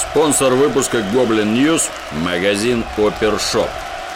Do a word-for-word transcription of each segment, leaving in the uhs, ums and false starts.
Спонсор выпуска Goblin News – магазин Опершоп.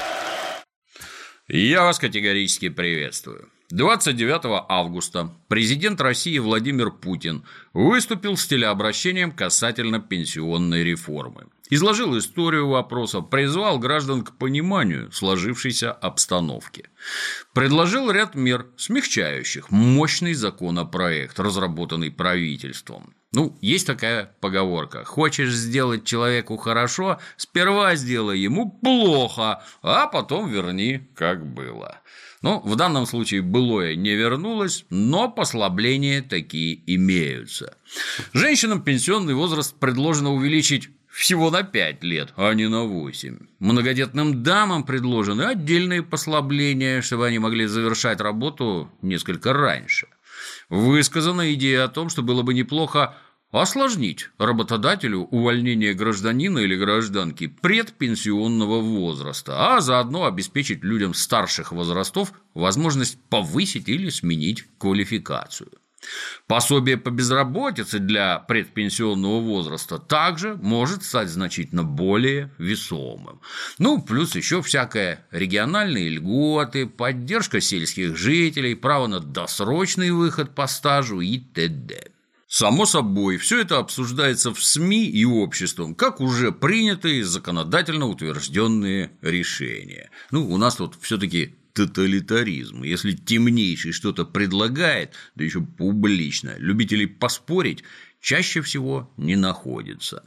Я вас категорически приветствую. двадцать девятого августа президент России Владимир Путин выступил с телеобращением касательно пенсионной реформы. Изложил историю вопроса, призвал граждан к пониманию сложившейся обстановки. Предложил ряд мер, смягчающих мощный законопроект, разработанный правительством. Ну, есть такая поговорка: хочешь сделать человеку хорошо, сперва сделай ему плохо, а потом верни, как было. Ну, в данном случае былое не вернулось, но послабления такие имеются. Женщинам пенсионный возраст предложено увеличить всего на пять лет, а не на восемь. Многодетным дамам предложены отдельные послабления, чтобы они могли завершать работу несколько раньше. Высказана идея о том, что было бы неплохо осложнить работодателю увольнение гражданина или гражданки предпенсионного возраста, а заодно обеспечить людям старших возрастов возможность повысить или сменить квалификацию. Пособие по безработице для предпенсионного возраста также может стать значительно более весомым. Ну, плюс еще всякое региональные льготы, поддержка сельских жителей, право на досрочный выход по стажу и т.д. Само собой, все это обсуждается в СМИ и обществом, как уже принятые законодательно утвержденные решения. Ну, у нас тут все-таки тоталитаризм. Если темнейший что-то предлагает, да еще публично, любителей поспорить чаще всего не находится.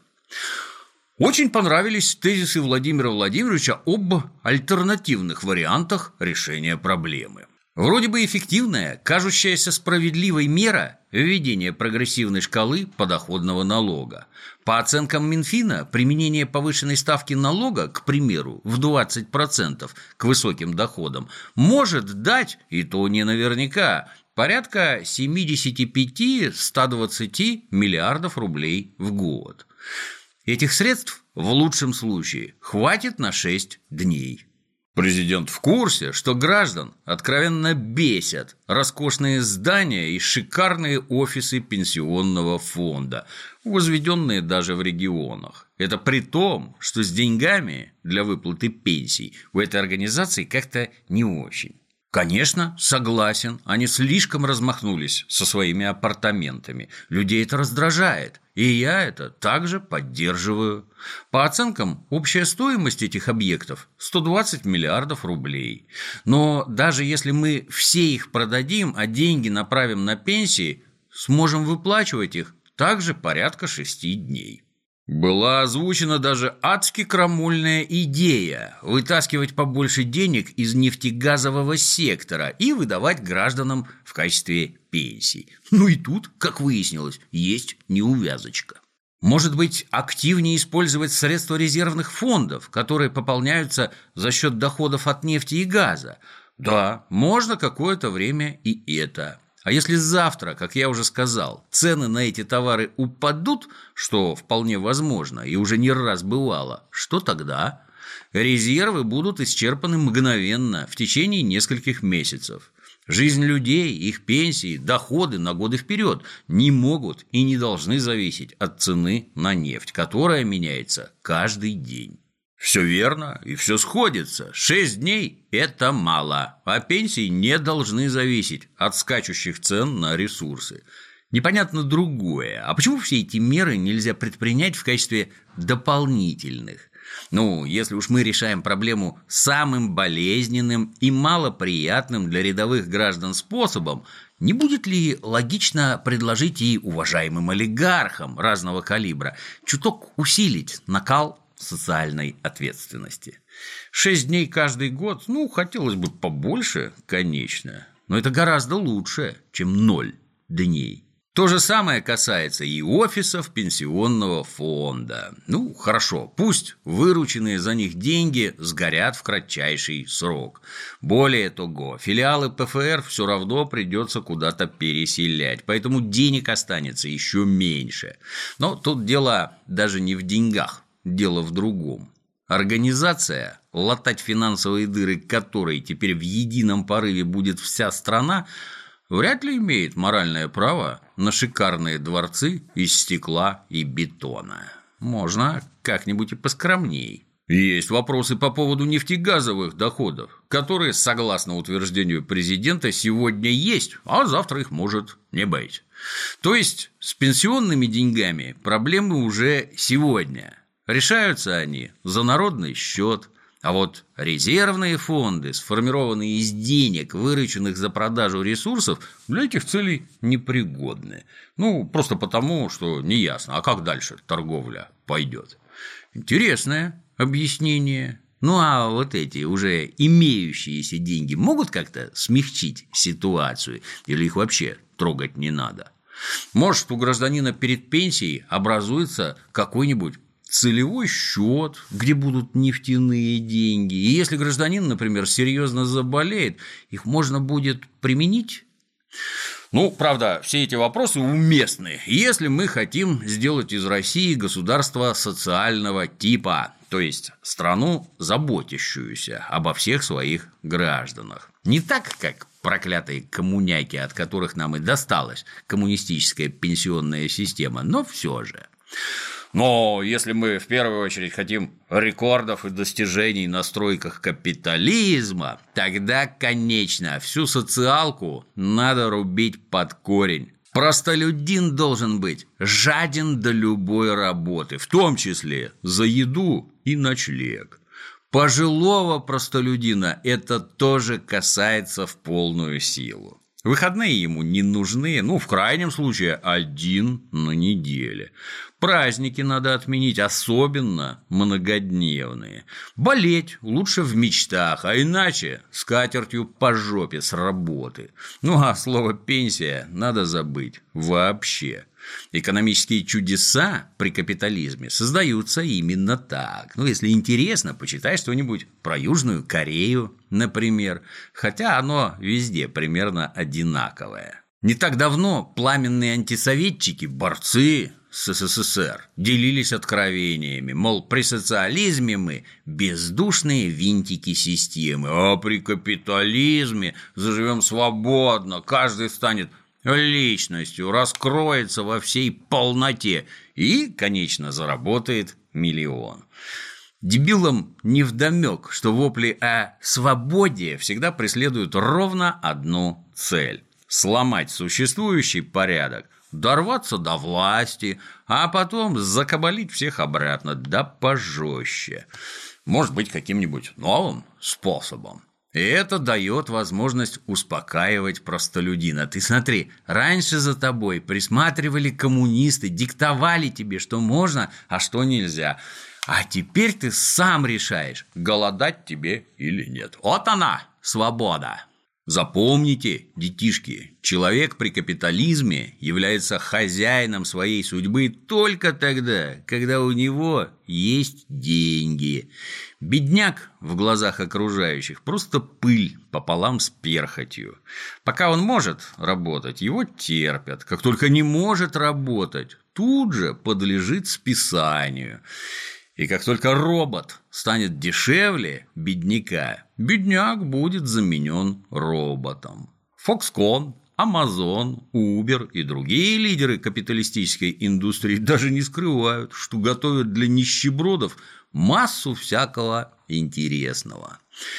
Очень понравились тезисы Владимира Владимировича об альтернативных вариантах решения проблемы. Вроде бы эффективная, кажущаяся справедливой мера – введение прогрессивной шкалы подоходного налога. По оценкам Минфина, применение повышенной ставки налога, к примеру, в двадцать процентов к высоким доходам, может дать, и то не наверняка, порядка семьдесят пять - сто двадцать миллиардов рублей в год. Этих средств в лучшем случае хватит на шесть дней. Президент в курсе, что граждан откровенно бесят роскошные здания и шикарные офисы пенсионного фонда, возведенные даже в регионах. Это при том, что с деньгами для выплаты пенсий в этой организации как-то не очень. Конечно, согласен, они слишком размахнулись со своими апартаментами. Людей это раздражает, и я это также поддерживаю. По оценкам, общая стоимость этих объектов – сто двадцать миллиардов рублей. Но даже если мы все их продадим, а деньги направим на пенсии, сможем выплачивать их также порядка шести дней. Была озвучена даже адски крамольная идея вытаскивать побольше денег из нефтегазового сектора и выдавать гражданам в качестве пенсий. Ну и тут, как выяснилось, есть неувязочка. Может быть, активнее использовать средства резервных фондов, которые пополняются за счет доходов от нефти и газа? Да, можно какое-то время и это. А если завтра, как я уже сказал, цены на эти товары упадут, что вполне возможно и уже не раз бывало, что тогда? Резервы будут исчерпаны мгновенно, в течение нескольких месяцев. Жизнь людей, их пенсии, доходы на годы вперед не могут и не должны зависеть от цены на нефть, которая меняется каждый день. Все верно и все сходится. Шесть дней – это мало, а пенсии не должны зависеть от скачущих цен на ресурсы. Непонятно другое. А почему все эти меры нельзя предпринять в качестве дополнительных? Ну, если уж мы решаем проблему самым болезненным и малоприятным для рядовых граждан способом, не будет ли логично предложить и уважаемым олигархам разного калибра чуток усилить накал социальной ответственности? Шесть дней каждый год, ну, хотелось бы побольше, конечно, но это гораздо лучше, чем ноль дней. То же самое касается и офисов пенсионного фонда. Ну, хорошо, пусть вырученные за них деньги сгорят в кратчайший срок. Более того, филиалы ПФР все равно придется куда-то переселять, поэтому денег останется еще меньше. Но тут дело даже не в деньгах, дело в другом. Организация, латать финансовые дыры которой теперь в едином порыве будет вся страна, вряд ли имеет моральное право на шикарные дворцы из стекла и бетона. можно как-нибудь и поскромней. Есть вопросы по поводу нефтегазовых доходов, которые, согласно утверждению президента, сегодня есть, а завтра их может не быть. То есть с пенсионными деньгами проблемы уже сегодня. Решаются они за народный счет, а вот резервные фонды, сформированные из денег, вырученных за продажу ресурсов, для этих целей непригодны. Ну, просто потому, что неясно, а как дальше торговля пойдет. Интересное объяснение. Ну, а вот эти уже имеющиеся деньги могут как-то смягчить ситуацию или их вообще трогать не надо? Может, у гражданина перед пенсией образуется какой-нибудь целевой счет, где будут нефтяные деньги. И если гражданин, например, серьезно заболеет, их можно будет применить? Ну, правда, все эти вопросы уместны, если мы хотим сделать из России государство социального типа, то есть страну, заботящуюся обо всех своих гражданах. Не так, как проклятые коммуняки, от которых нам и досталась коммунистическая пенсионная система, но все же. Но если мы в первую очередь хотим рекордов и достижений на стройках капитализма, тогда, конечно, всю социалку надо рубить под корень. Простолюдин должен быть жаден до любой работы, в том числе за еду и ночлег. Пожилого простолюдина это тоже касается в полную силу. Выходные ему не нужны, ну, в крайнем случае, один на неделе. Праздники надо отменить, особенно многодневные. Болеть лучше в мечтах, а иначе скатертью по жопе с работы. Ну, а слово «пенсия» надо забыть вообще. Экономические чудеса при капитализме создаются именно так. Ну, если интересно, почитай что-нибудь про Южную Корею, например, хотя оно везде примерно одинаковое. Не так давно пламенные антисоветчики, борцы с СССР, делились откровениями, мол, при социализме мы бездушные винтики системы, а при капитализме заживем свободно, каждый станет личностью, раскроется во всей полноте и, конечно, заработает миллион. Дебилам невдомёк, что вопли о свободе всегда преследуют ровно одну цель – сломать существующий порядок, дорваться до власти, а потом закабалить всех обратно, да пожестче. Может быть, каким-нибудь новым способом. И это дает возможность успокаивать простолюдина. Ты смотри, раньше за тобой присматривали коммунисты, диктовали тебе, что можно, а что нельзя. А теперь ты сам решаешь, голодать тебе или нет. Вот она, свобода. Запомните, детишки, человек при капитализме является хозяином своей судьбы только тогда, когда у него есть деньги. Бедняк в глазах окружающих просто пыль пополам с перхотью. Пока он может работать, его терпят. Как только не может работать, тут же подлежит списанию. И как только робот станет дешевле бедняка, бедняк будет заменен роботом. Foxconn, Amazon, Uber и другие лидеры капиталистической индустрии даже не скрывают, что готовят для нищебродов массу всякого интересного.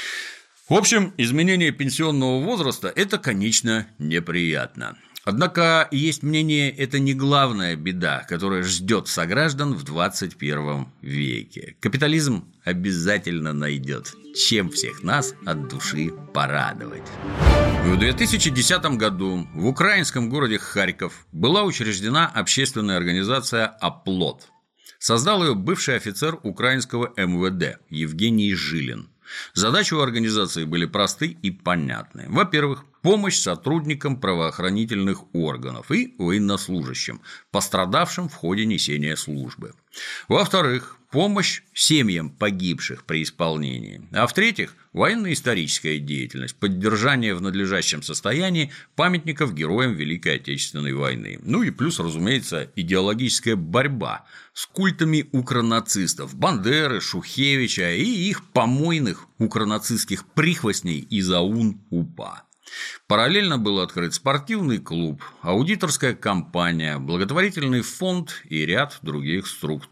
В общем, изменение пенсионного возраста – это, конечно, неприятно. Однако есть мнение, это не главная беда, которая ждет сограждан в двадцать первом веке. Капитализм обязательно найдет, чем всех нас от души порадовать. В две тысячи десятом году в украинском городе Харьков была учреждена общественная организация «Оплот». Создал ее бывший офицер украинского эм вэ дэ Евгений Жилин. Задачи у организации были просты и понятны. Во-первых, помощь сотрудникам правоохранительных органов и военнослужащим, пострадавшим в ходе несения службы. Во-вторых, помощь семьям погибших при исполнении. А в-третьих, военно-историческая деятельность, поддержание в надлежащем состоянии памятников героям Великой Отечественной войны. Ну и плюс, разумеется, идеологическая борьба с культами укронацистов Бандеры, Шухевича и их помойных укронацистских прихвостней из АУН-УПА. Параллельно был открыт спортивный клуб, аудиторская компания, благотворительный фонд и ряд других структур.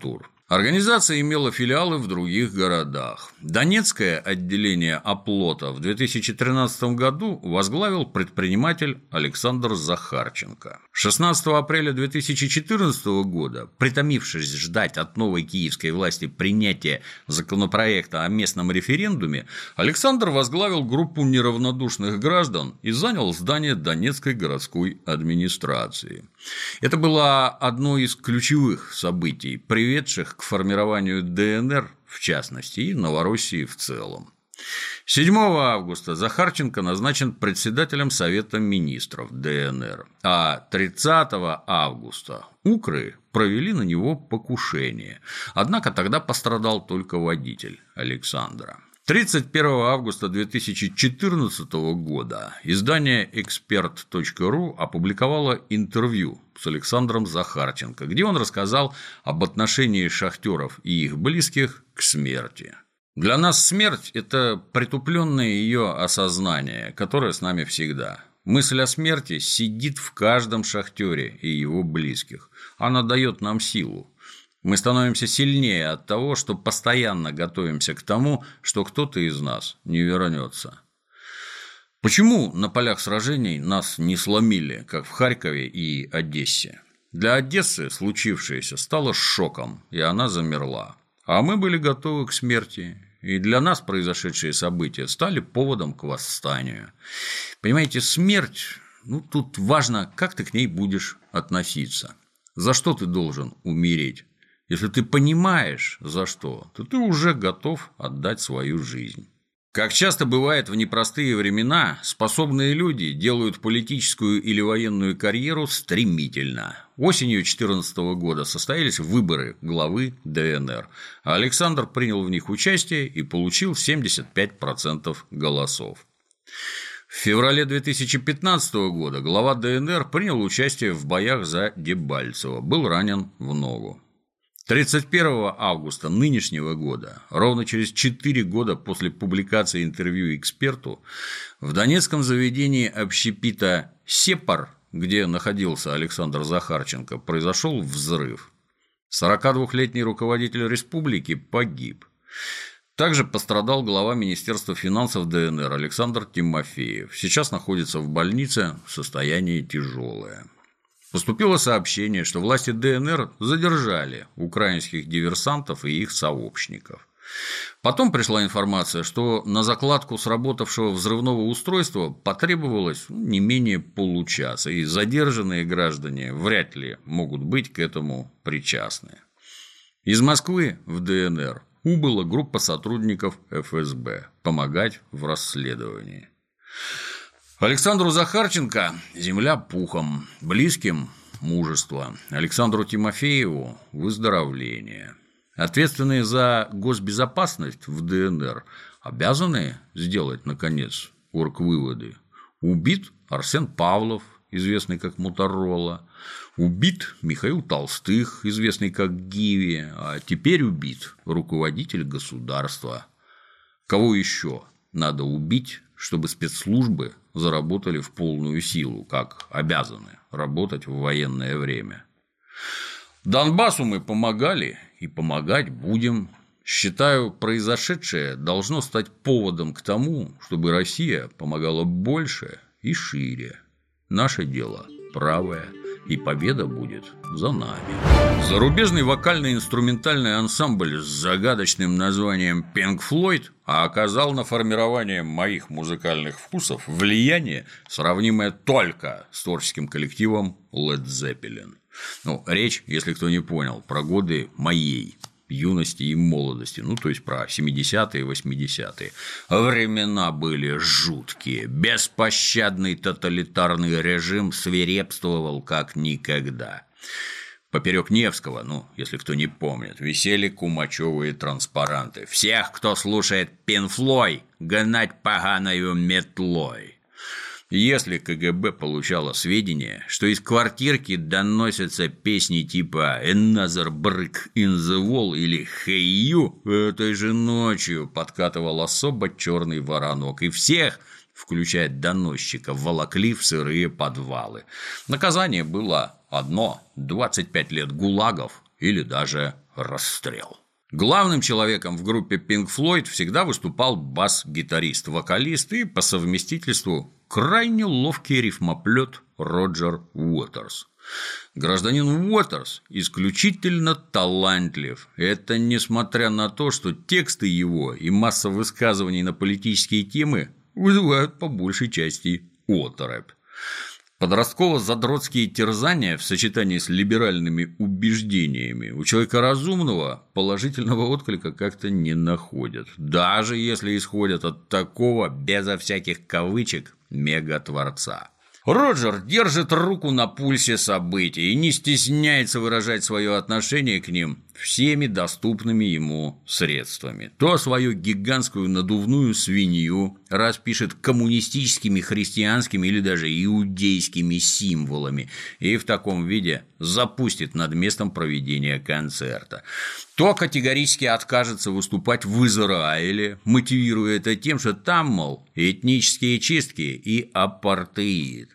Организация имела филиалы в других городах. Донецкое отделение оплота в две тысячи тринадцатом году возглавил предприниматель Александр Захарченко. шестнадцатого апреля две тысячи четырнадцатого года, притомившись ждать от новой киевской власти принятия законопроекта о местном референдуме, Александр возглавил группу неравнодушных граждан и занял здание Донецкой городской администрации. Это было одно из ключевых событий, приведших к формированию ДНР в частности и Новороссии в целом. седьмого августа Захарченко назначен председателем Совета министров ДНР, а тридцатого августа укры провели на него покушение, однако тогда пострадал только водитель Александра. тридцать первого августа две тысячи четырнадцатого года издание эксперт точка ру опубликовало интервью с Александром Захарченко, где он рассказал об отношении шахтеров и их близких к смерти. Для нас смерть – это притупленное ее осознание, которое с нами всегда. Мысль о смерти сидит в каждом шахтере и его близких. Она дает нам силу. Мы становимся сильнее от того, что постоянно готовимся к тому, что кто-то из нас не вернется. Почему на полях сражений нас не сломили, как в Харькове и Одессе? Для Одессы случившееся стало шоком, и она замерла. А мы были готовы к смерти, и для нас произошедшие события стали поводом к восстанию. Понимаете, смерть, ну, тут важно, как ты к ней будешь относиться. За что ты должен умереть? Если ты понимаешь, за что, то ты уже готов отдать свою жизнь. Как часто бывает в непростые времена, способные люди делают политическую или военную карьеру стремительно. Осенью две тысячи четырнадцатого года состоялись выборы главы ДНР, а Александр принял в них участие и получил семьдесят пять процентов голосов. В феврале две тысячи пятнадцатого года глава ДНР принял участие в боях за Дебальцево, был ранен в ногу. тридцать первого августа нынешнего года, ровно через четыре года после публикации интервью эксперту, в донецком заведении общепита «Сепар», где находился Александр Захарченко, произошел взрыв. сорокадвухлетний руководитель республики погиб. Также пострадал глава Министерства финансов ДНР Александр Тимофеев. Сейчас находится в больнице, состояние тяжелое. Поступило сообщение, что власти ДНР задержали украинских диверсантов и их сообщников. Потом пришла информация, что на закладку сработавшего взрывного устройства потребовалось не менее получаса, и задержанные граждане вряд ли могут быть к этому причастны. Из Москвы в ДНР убыла группа сотрудников эф эс бэ помогать в расследовании. Александру Захарченко земля пухом, близким мужество, Александру Тимофееву выздоровление. Ответственные за госбезопасность в ДНР обязаны сделать, наконец, оргвыводы. Убит Арсен Павлов, известный как Моторола, убит Михаил Толстых, известный как Гиви, а теперь убит руководитель государства. Кого еще надо убить, чтобы спецслужбы заработали в полную силу, как обязаны работать в военное время? Донбассу мы помогали и помогать будем. Считаю, произошедшее должно стать поводом к тому, чтобы Россия помогала больше и шире. Наше дело правое, и победа будет за нами. Зарубежный вокально-инструментальный ансамбль с загадочным названием Pink Floyd оказал на формирование моих музыкальных вкусов влияние, сравнимое только с творческим коллективом Led Zeppelin. Ну, речь, если кто не понял, про годы моей юности и молодости, ну, то есть про семидесятые и восьмидесятые. Времена были жуткие, беспощадный тоталитарный режим свирепствовал как никогда. Поперек Невского, ну, если кто не помнит, висели кумачевые транспаранты. Всех, кто слушает Pink Floyd, гнать поганою метлой. Если ка гэ бэ получало сведения, что из квартирки доносятся песни типа «Another Brick in the Wall» или «Hey You», этой же ночью подкатывал особо черный воронок, и всех, включая доносчика, волокли в сырые подвалы. Наказание было одно – двадцать пять лет гулагов или даже расстрел. Главным человеком в группе Pink Floyd всегда выступал бас-гитарист, вокалист и, по совместительству, крайне ловкий рифмоплет Роджер Уотерс. Гражданин Уотерс исключительно талантлив. Это несмотря на то, что тексты его и масса высказываний на политические темы вызывают по большей части оторопь. Подростково-задротские терзания в сочетании с либеральными убеждениями у человека разумного положительного отклика как-то не находят, даже если исходят от такого, безо всяких кавычек, мегатворца. Роджер держит руку на пульсе событий и не стесняется выражать свое отношение к ним всеми доступными ему средствами. То свою гигантскую надувную свинью распишет коммунистическими, христианскими или даже иудейскими символами и в таком виде запустит над местом проведения концерта. То категорически откажется выступать в Израиле, мотивируя это тем, что там, мол, этнические чистки и апартеид.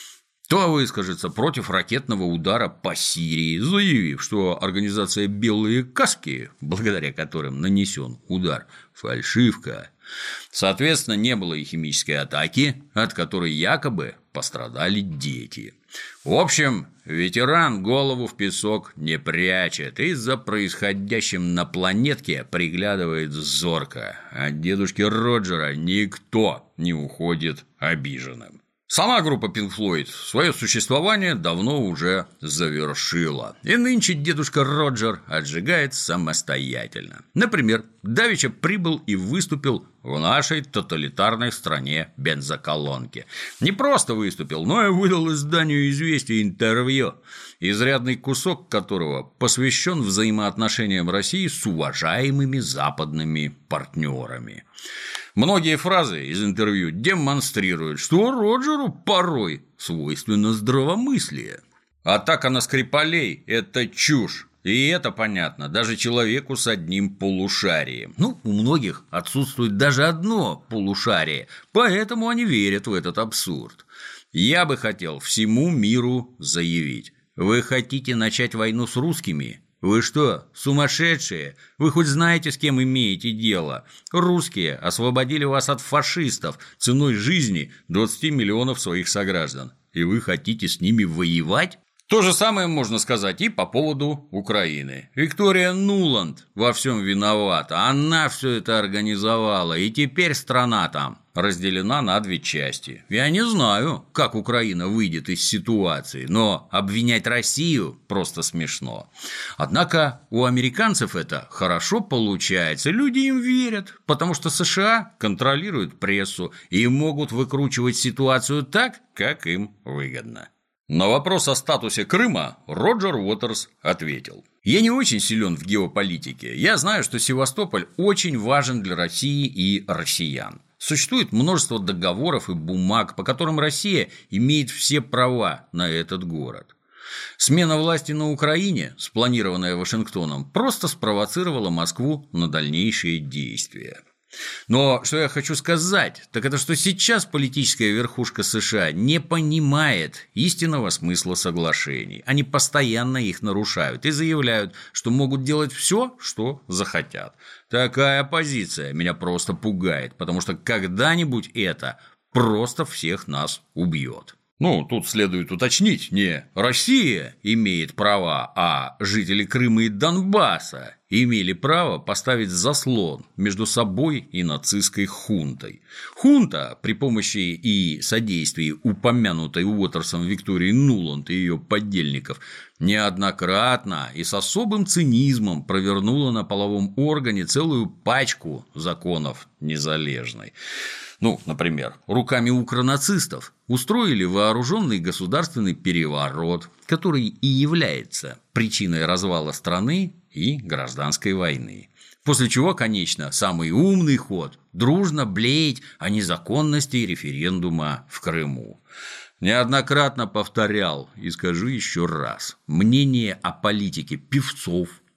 То выскажется против ракетного удара по Сирии, заявив, что организация «Белые каски», благодаря которым нанесен удар, фальшивка. Соответственно, не было и химической атаки, от которой якобы пострадали дети. В общем, ветеран голову в песок не прячет и за происходящим на планетке приглядывает зорко, а дедушке Роджера никто не уходит обиженным. Сама группа Pink Floyd свое существование давно уже завершила, и нынче дедушка Роджер отжигает самостоятельно. Например, давеча прибыл и выступил в нашей тоталитарной стране бензоколонки. Не просто выступил, но и выдал изданию «Известия» интервью, изрядный кусок которого посвящен взаимоотношениям России с уважаемыми западными партнерами. Многие фразы из интервью демонстрируют, что Роджеру порой свойственно здравомыслие. Атака на Скрипалей – это чушь. И это понятно даже человеку с одним полушарием. Ну, у многих отсутствует даже одно полушарие, поэтому они верят в этот абсурд. Я бы хотел всему миру заявить: вы хотите начать войну с русскими? Вы что, сумасшедшие? Вы хоть знаете, с кем имеете дело? Русские освободили вас от фашистов ценой жизни двадцати миллионов своих сограждан. И вы хотите с ними воевать? То же самое можно сказать и по поводу Украины. Виктория Нуланд во всем виновата. Она все это организовала, и теперь страна там разделена на две части. Я не знаю, как Украина выйдет из ситуации, но обвинять Россию просто смешно. Однако у американцев это хорошо получается, люди им верят, потому что США контролируют прессу и могут выкручивать ситуацию так, как им выгодно. На вопрос о статусе Крыма Роджер Уотерс ответил: «Я не очень силен в геополитике. Я знаю, что Севастополь очень важен для России и россиян. Существует множество договоров и бумаг, по которым Россия имеет все права на этот город. Смена власти на Украине, спланированная Вашингтоном, просто спровоцировала Москву на дальнейшие действия. Но что я хочу сказать, так это, что сейчас политическая верхушка США не понимает истинного смысла соглашений. Они постоянно их нарушают и заявляют, что могут делать все, что захотят. Такая позиция меня просто пугает, потому что когда-нибудь это просто всех нас убьет». Ну, тут следует уточнить, не Россия имеет права, а жители Крыма и Донбасса имели право поставить заслон между собой и нацистской хунтой. Хунта при помощи и содействии упомянутой Уотерсом Виктории Нуланд и ее подельников неоднократно и с особым цинизмом провернула на половом органе целую пачку законов незалежной. Ну, например, руками укронацистов устроили вооруженный государственный переворот, который и является причиной развала страны и гражданской войны. После чего, конечно, самый умный ход – дружно блеять о незаконности референдума в Крыму. Неоднократно повторял и скажу еще раз: мнение о политике певцов,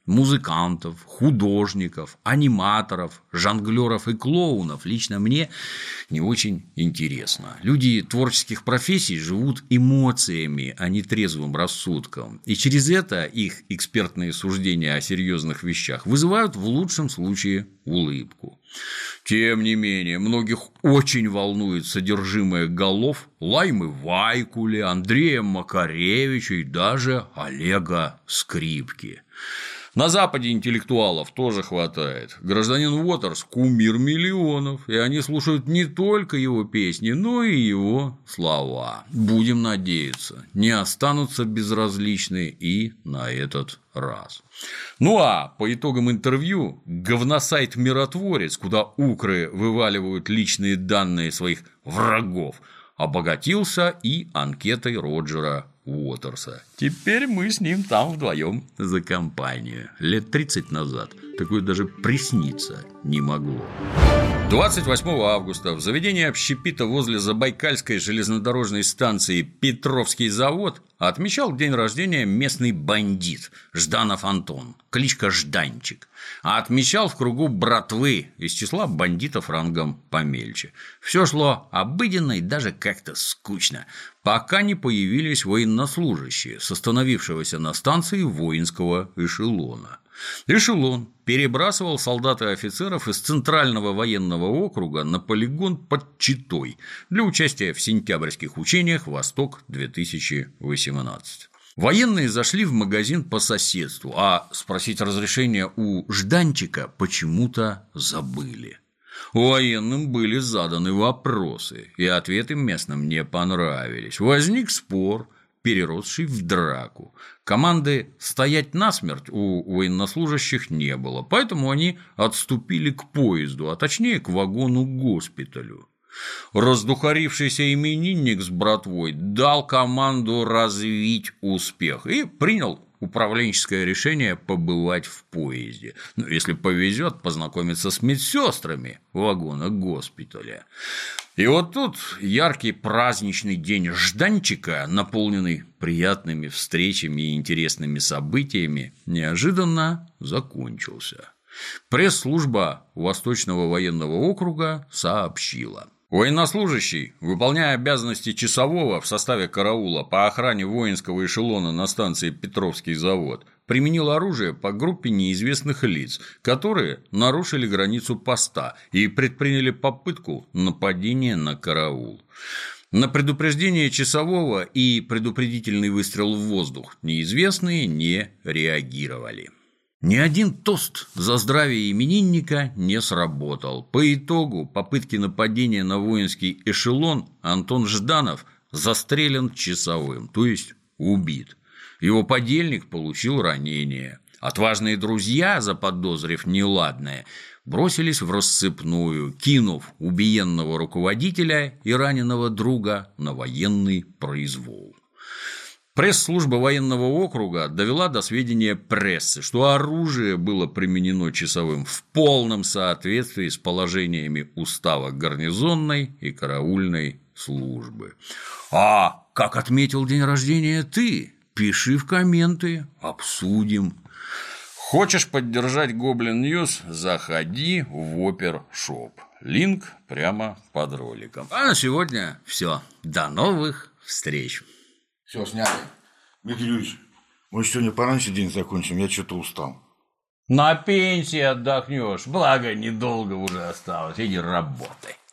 музыкантов, художников, аниматоров, жонглеров и клоунов лично мне не очень интересно. Люди творческих профессий живут эмоциями, а не трезвым рассудком. И через это их экспертные суждения о серьезных вещах вызывают в лучшем случае улыбку. Тем не менее, многих очень волнует содержимое голов Лаймы Вайкули, Андрея Макаревича и даже Олега Скрипки. На Западе интеллектуалов тоже хватает. Гражданин Уотерс – кумир миллионов, и они слушают не только его песни, но и его слова. Будем надеяться, не останутся безразличны и на этот раз. Ну а по итогам интервью говносайт «Миротворец», куда укры вываливают личные данные своих врагов, обогатился и анкетой Роджера Уотерса. Теперь мы с ним там вдвоем за компанию. Лет тридцать назад такое даже присниться не могло. двадцать восьмого августа в заведении общепита возле Забайкальской железнодорожной станции Петровский завод отмечал день рождения местный бандит Жданов Антон, кличка Жданчик. А отмечал в кругу братвы из числа бандитов рангом помельче. Все шло обыденно и даже как-то скучно, пока не появились военнослужащие с остановившегося на станции воинского эшелона. Эшелон перебрасывал солдат и офицеров из Центрального военного округа на полигон под Читой для участия в сентябрьских учениях «Восток-две тысячи восемнадцать». Военные зашли в магазин по соседству, а спросить разрешения у Жданчика почему-то забыли. Военным были заданы вопросы, и ответы местным не понравились. Возник спор, переросший в драку. Команды «стоять насмерть» у военнослужащих не было, поэтому они отступили к поезду, а точнее к вагону-госпиталю. Раздухарившийся именинник с братвой дал команду развить успех и принял управленческое решение побывать в поезде. Ну, если повезет, познакомиться с медсестрами вагона госпиталя. И вот тут яркий праздничный день Жданчика, наполненный приятными встречами и интересными событиями, неожиданно закончился. Пресс-служба Восточного военного округа сообщила: военнослужащий, выполняя обязанности часового в составе караула по охране воинского эшелона на станции Петровский завод, применил оружие по группе неизвестных лиц, которые нарушили границу поста и предприняли попытку нападения на караул. На предупреждение часового и предупредительный выстрел в воздух неизвестные не реагировали. Ни один тост за здравие именинника не сработал. По итогу попытки нападения на воинский эшелон Антон Жданов застрелен часовым, то есть убит. Его подельник получил ранение. Отважные друзья, заподозрив неладное, бросились в рассыпную, кинув убиенного руководителя и раненого друга на военный произвол. Пресс-служба военного округа довела до сведения прессы, что оружие было применено часовым в полном соответствии с положениями устава гарнизонной и караульной службы. А как отметил день рождения ты? Пиши в комменты, обсудим. Хочешь поддержать Гоблин Ньюс? Заходи в Опер-шоп. Линк прямо под роликом. А на сегодня все. До новых встреч. Все, сняли. Дмитрий Юрьевич, мы сегодня пораньше день закончим, я что-то устал. На пенсии отдохнешь, благо недолго уже осталось, иди работай.